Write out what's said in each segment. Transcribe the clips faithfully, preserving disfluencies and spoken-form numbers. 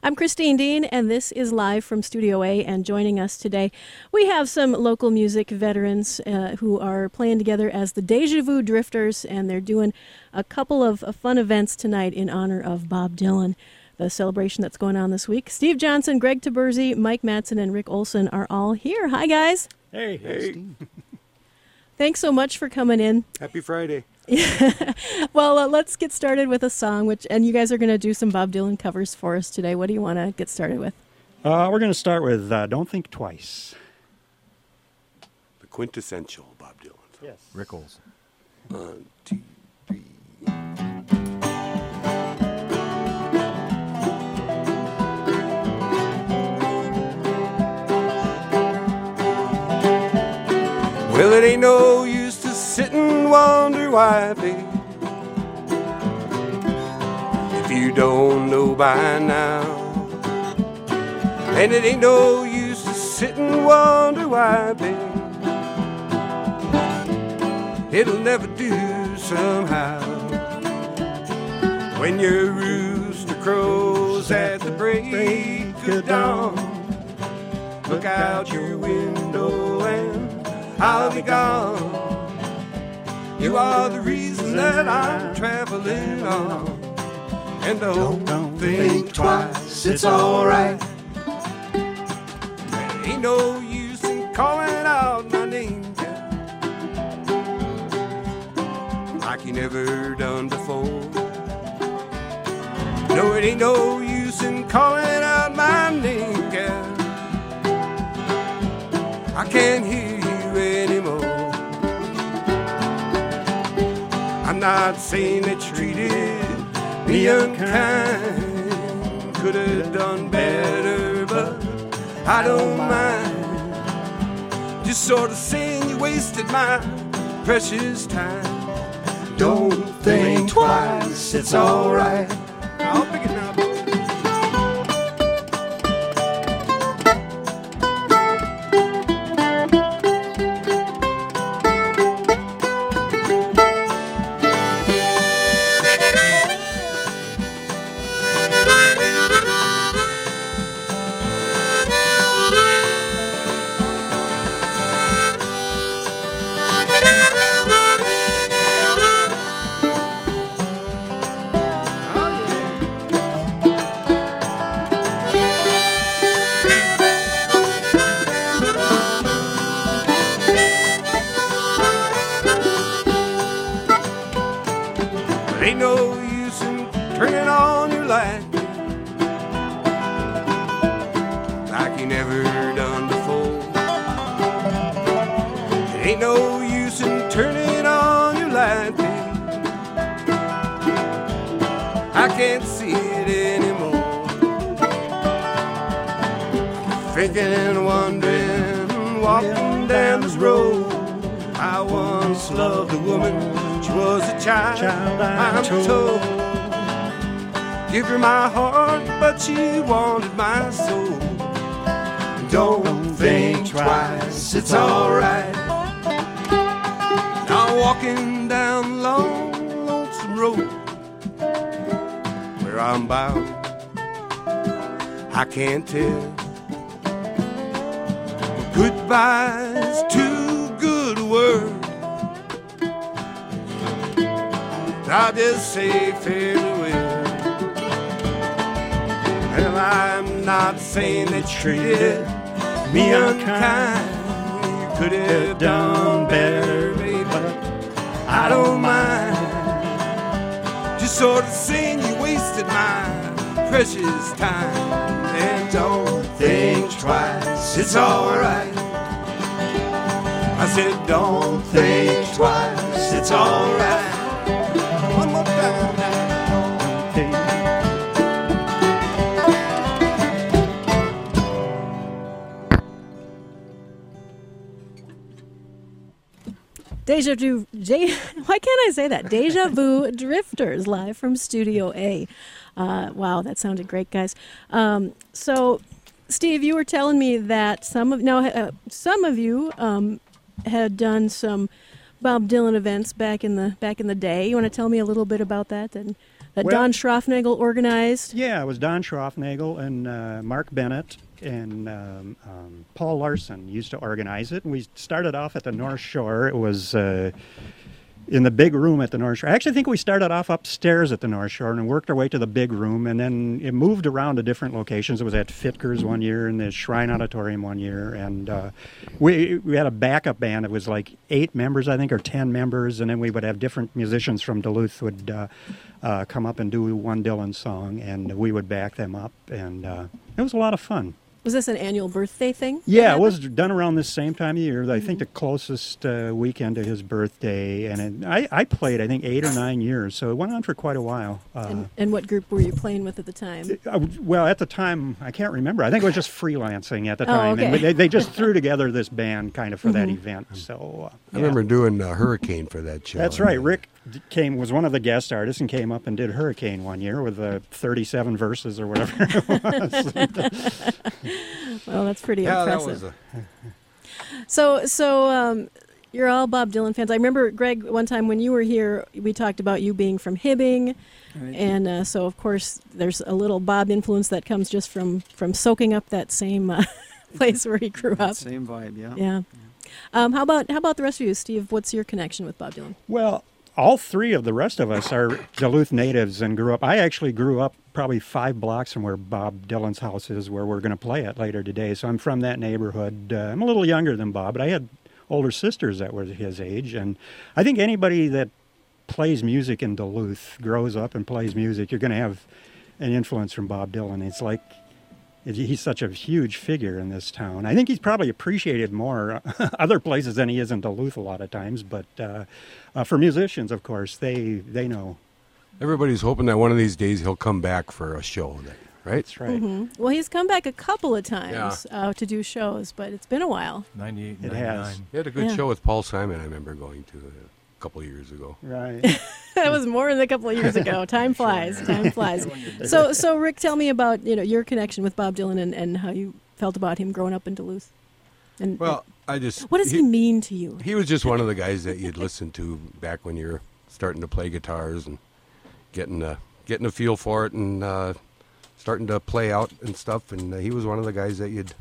I'm Christine Dean, and this is live from Studio A, and joining us today, we have some local music veterans uh, who are playing together as the Deja Vu Drifters, and they're doing a couple of uh, fun events tonight in honor of Bob Dylan, the celebration that's going on this week. Steve Johnson, Greg Taberzi, Mike Matson, and Rick Olson are all here. Hi, guys. Hey. Hey. Thanks so much for coming in. Happy Friday. Well, uh, let's get started with a song, which, and you guys are going to do some Bob Dylan covers for us today. What do you want to get started with? Uh, we're going to start with uh, Don't Think Twice. The quintessential Bob Dylan. Yes. Rick Olson. One, two, three. Well, it ain't no use to sit and wonder why, babe, if you don't know by now. And it ain't no use to sit and wonder why, babe, it'll never do somehow. When your rooster crows at the break of dawn, look out your window and I'll be gone. You are the reason that I'm traveling on. And don't, don't think twice, it's alright. There ain't no use in calling out my name, yeah, like you never done before. No, it ain't no use in calling out my name, yeah, I can't hear anymore. I'm not saying that you treated me unkind, could have done better, but I don't mind. Just sort of saying you wasted my precious time. Don't think twice, it's alright. I'll pick it now, boy. Ain't no use in turning on your light like you never done before. Ain't no use in turning on your light, babe, I can't see it anymore. Thinking and wondering, walking down this road. I once loved a woman, she was a child, child I'm told. told. Give her my heart, but she wanted my soul. Don't, Don't think twice, it's alright. Now walking down the long, lonesome road, where I'm bound, I can't tell. Goodbye's too good a word. I'll just say farewell. Well, I'm not saying that you treated me unkind. You could have done better, baby, but I don't mind. Just sort of saying you wasted my precious time. And don't think twice, it's alright. I said don't think twice, it's alright. One more time now. Deja Vu, J- why can't I say that? Deja Vu Drifters, live from Studio A. Uh, wow, that sounded great, guys. Um, so, Steve, you were telling me that some of now uh, some of you um, had done some Bob Dylan events back in the back in the day. You want to tell me a little bit about that and that Well- Don Schroffnagel organized. Yeah, it was Don Schroffnagel and uh, Mark Bennett and um, um, Paul Larson used to organize it. And we started off at the North Shore. It was uh, in the big room at the North Shore. I actually think we started off upstairs at the North Shore and worked our way to the big room. And then it moved around to different locations. It was at Fitker's one year and the Shrine Auditorium one year. And uh, we, we had a backup band. It was like eight members, I think, or ten members. And then we would have different musicians from Duluth would uh, uh, come up and do one Dylan song. And we would back them up. And uh, it was a lot of fun. Was this an annual birthday thing? that Yeah, it happened? was done around this same time of year. I think the closest uh, weekend to his birthday, and it, I, I played I think eight or nine years, so it went on for quite a while. Uh, And, and what group were you playing with at the time? uh, well, at the time, I can't remember. I think it was just freelancing at the Oh, time, okay. and they, they just threw together this band kind of for that event. So uh, I yeah. remember doing uh, Hurricane for that show. That's right. Rick d- came was one of the guest artists and came up and did Hurricane one year with uh, thirty-seven verses or whatever it was. Well, that's pretty Yeah, that impressive. was a, So, so um, you're all Bob Dylan fans. I remember, Greg, one time when you were here, we talked about you being from Hibbing, Right. and uh, so of course there's a little Bob influence that comes just from from soaking up that same uh, place where he grew up. Same vibe, yeah. Yeah. Um, how about how about the rest of you, Steve? What's your connection with Bob Dylan? Well, all three of the rest of us are Duluth natives and grew up. I actually grew up probably five blocks from where Bob Dylan's house is, where we're going to play it later today. So I'm from that neighborhood. Uh, I'm a little younger than Bob, but I had older sisters that were his age. And I think anybody that plays music in Duluth, grows up and plays music, you're going to have an influence from Bob Dylan. It's like he's such a huge figure in this town. I think he's probably appreciated more other places than he is in Duluth a lot of times. But uh, uh, for musicians, of course, they they know. everybody's hoping that one of these days he'll come back for a show, that, right? That's right. hmm Well, he's come back a couple of times uh, to do shows, but it's been a while. ninety-eight, It ninety-nine. has. He had a good Yeah. show with Paul Simon, I remember going to a couple of years ago. Right. That was more than a couple of years ago. Time flies. Time flies. So, so Rick, tell me about you know your connection with Bob Dylan and, and how you felt about him growing up in Duluth. And Well, I just... what does he, mean to you? He was just one of the guys that you'd listen to back when you're starting to play guitars and getting a, getting a feel for it and uh, starting to play out and stuff. And uh, he was one of the guys that you'd...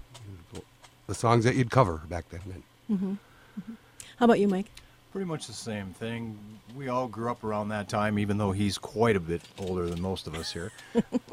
the songs that you'd cover back then. Mm-hmm. How about you, Mike? Pretty much the same thing. We all grew up around that time, even though he's quite a bit older than most of us here.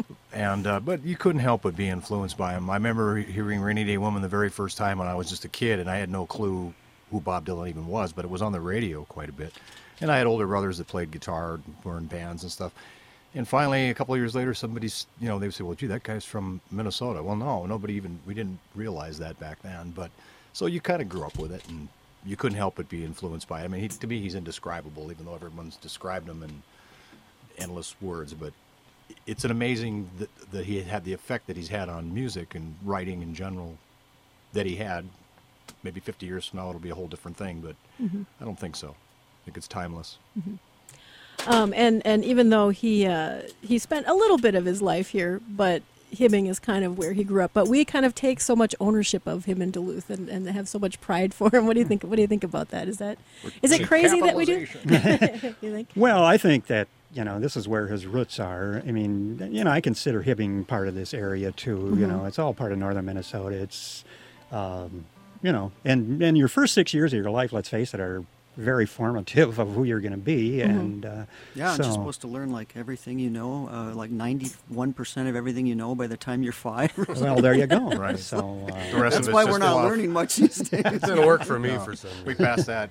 and uh, But you couldn't help but be influenced by him. I remember hearing Rainy Day Woman the very first time when I was just a kid, and I had no clue who Bob Dylan even was, but it was on the radio quite a bit. And I had older brothers that played guitar, were in bands and stuff. And finally, a couple of years later, somebody's, you know, they would say, well, gee, that guy's from Minnesota. Well, no, nobody even, we didn't realize that back then. But so you kind of grew up with it, and you couldn't help but be influenced by it. I mean, he, to me, he's indescribable, even though everyone's described him in endless words. But it's an amazing that, that he had the effect that he's had on music and writing in general that he had. Maybe fifty years from now, it'll be a whole different thing, but Mm-hmm. I don't think so. I think it's timeless. Um, and and even though he uh, he spent a little bit of his life here, but Hibbing is kind of where he grew up. But we kind of take so much ownership of him in Duluth and, and have so much pride for him. What do you think? What do you think about that? Is that is it crazy that we do? You think? Well, I think that, you know, this is where his roots are. I mean, you know, I consider Hibbing part of this area too. You know, it's all part of northern Minnesota. It's, um, you know, and, and your first six years of your life, let's face it, are very formative of who you're going to be. And uh, Yeah, so, and you're supposed to learn like everything you know, uh, like ninety-one percent of everything you know by the time you're five. well, there you go. Right. So, The uh, rest That's of why it's we're just not fluff. learning much these days. It didn't work for me No. for some We reason. passed that.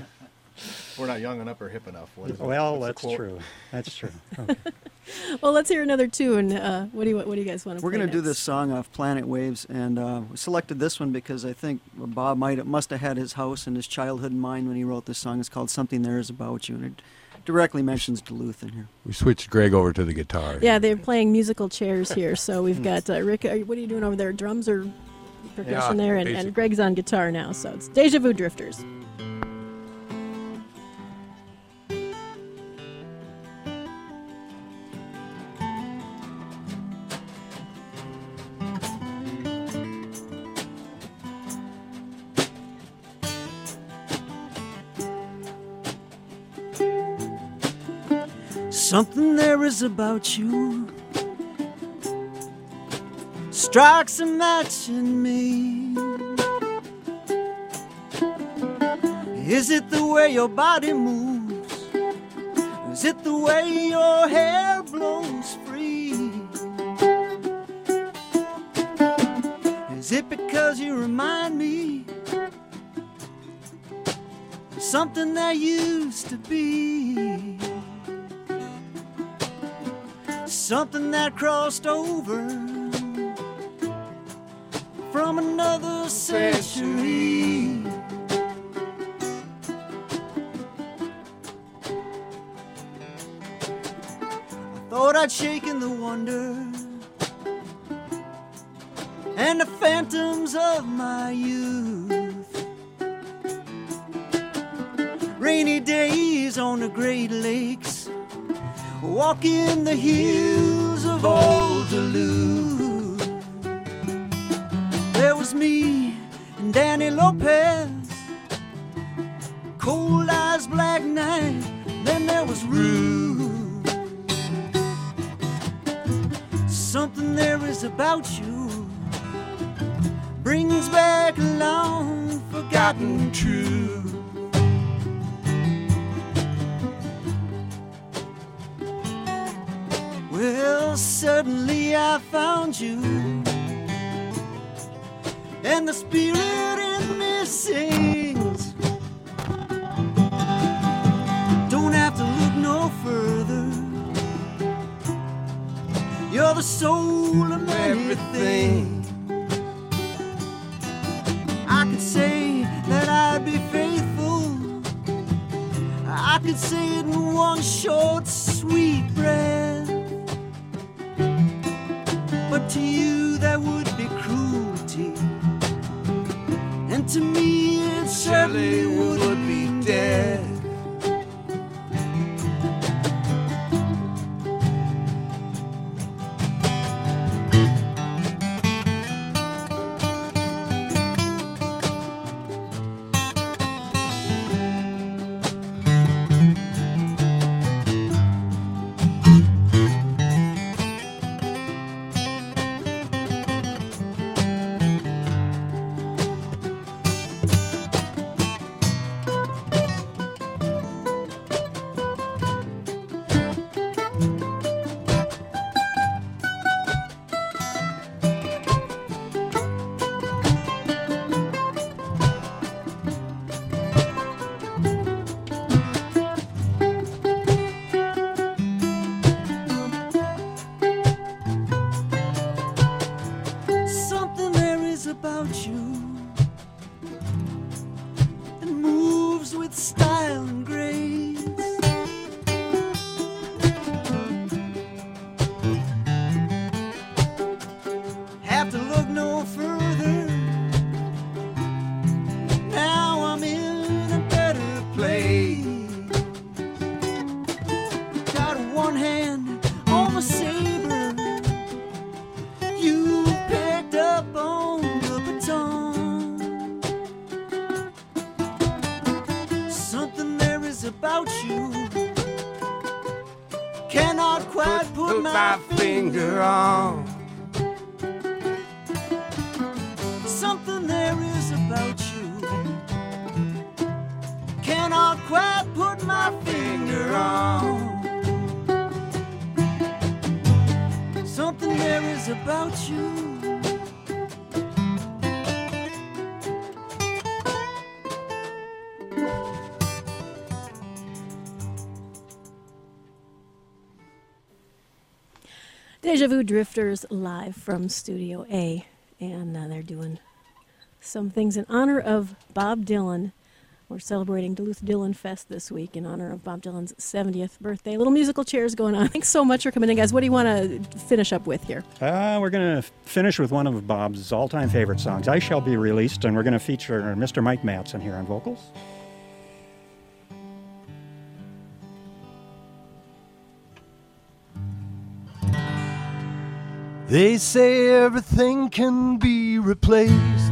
We're not young enough or hip enough. What is it? well, What's the that's quote? true. That's true. Okay. Well, let's hear another tune. Uh, what do you what do you guys want to? We're play going to do next? this song off Planet Waves, and uh, we selected this one because I think Bob might must have had his house and his childhood in mind when he wrote this song. It's called "Something There Is About You," and it directly mentions Duluth in here. We switched Greg over to the guitar. Yeah, they're playing musical chairs here. So we've got uh, Rick. Are you, what are you doing over there? Drums or percussion Yeah, there? And, and basically. Greg's on guitar now. So it's Deja Vu Drifters. Something there is about you strikes a match in me. Is it the way your body moves? Is it the way your hair blows free? Is it because you remind me of something that used to be? Something that crossed over from another century. I thought I'd shaken the wonder and the phantoms of my youth. Rainy days on the Great Lakes, walking the hills of old Duluth. There was me and Danny Lopez, cold eyes, black night. Then there was Ruth. Something there is about you brings back a long forgotten truth. Well, suddenly I found you, and the spirit in me sings. Don't have to look no further. You're the soul of everything. I could say that I'd be faithful. I could say it in one short, sweet breath. But to you that would be cruelty, and to me it certainly would be death. Deja Vu Drifters live from Studio A, and uh, they're doing some things in honor of Bob Dylan. We're celebrating Duluth Dylan Fest this week in honor of Bob Dylan's seventieth birthday. Little musical chairs going on. Thanks so much for coming in, guys. What do you want to finish up with here? Uh, we're going to finish with one of Bob's all-time favorite songs, I Shall Be Released, and we're going to feature Mister Mike Matson here on vocals. They say everything can be replaced,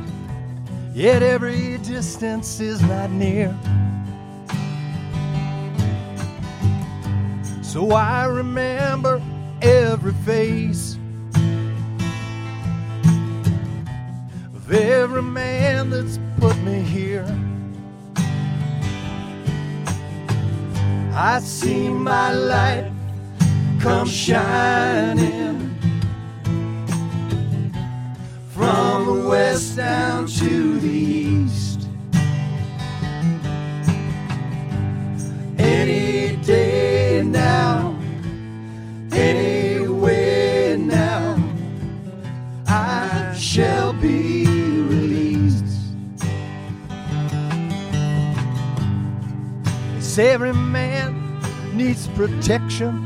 yet every distance is not near. so I remember every face of every man that's put me here. I see my light come shining from the west down to the east. Any day now, anywhere now, I shall be released. Yes, every man needs protection.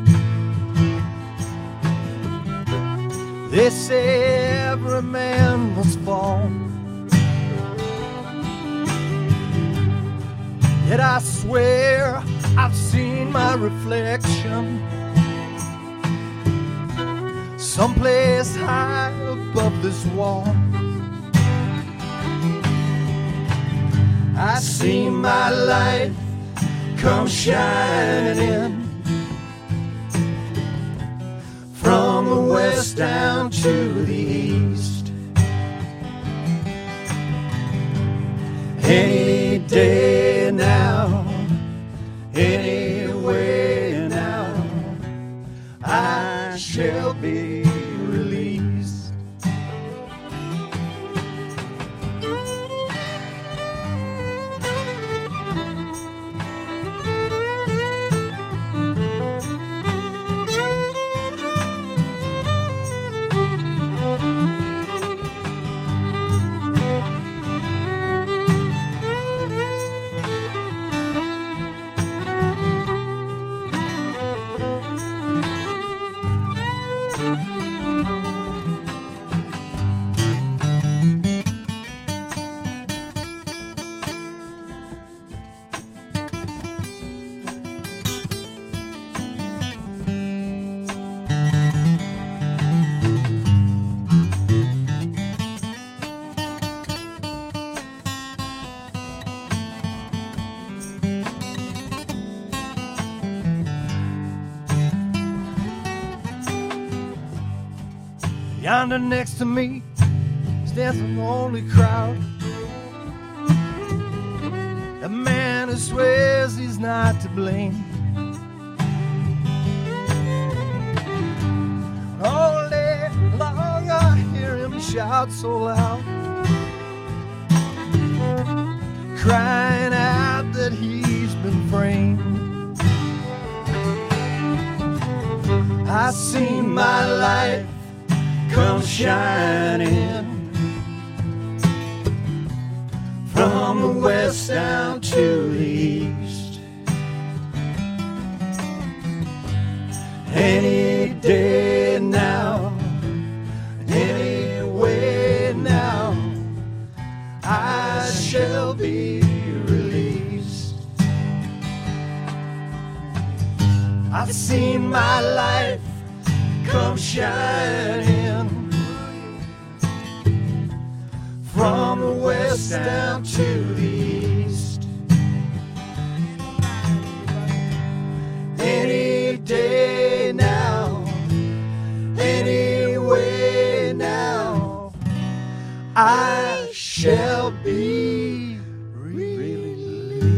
They say every man must fall. Yet I swear I've seen my reflection someplace high above this wall. I see my light come shining from the west down to the east. Any day now, anywhere now, I shall be released. Yonder next to me stands a lonely crowd. A man who swears he's not to blame. All day long I hear him shout so loud, crying out that he's been framed. I see my life come shining from the west down to the east. Any day now, anywhere now, I shall be released. I've seen my life come shining from the west down to the east. Any day now, anywhere now, I shall be released.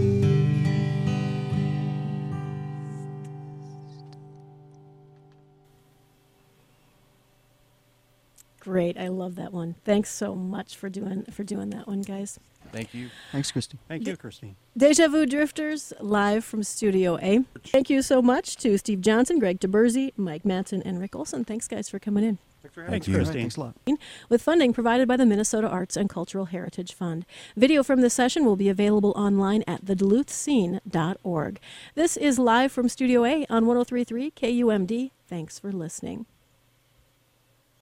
Great, I love that one. Thanks so much for doing for doing that one, guys. Thank you. Thanks, Christy. Thank you, Christine. Deja Vu Drifters, live from Studio A. Thank you so much to Steve Johnson, Greg DeBerzy, Mike Matson, and Rick Olson. Thanks, guys, for coming in. Thanks for having Thank us, you. All right, Christine. thanks a lot. With funding provided by the Minnesota Arts and Cultural Heritage Fund. Video from this session will be available online at the duluth scene dot org. This is live from Studio A on one oh three point three K U M D. Thanks for listening.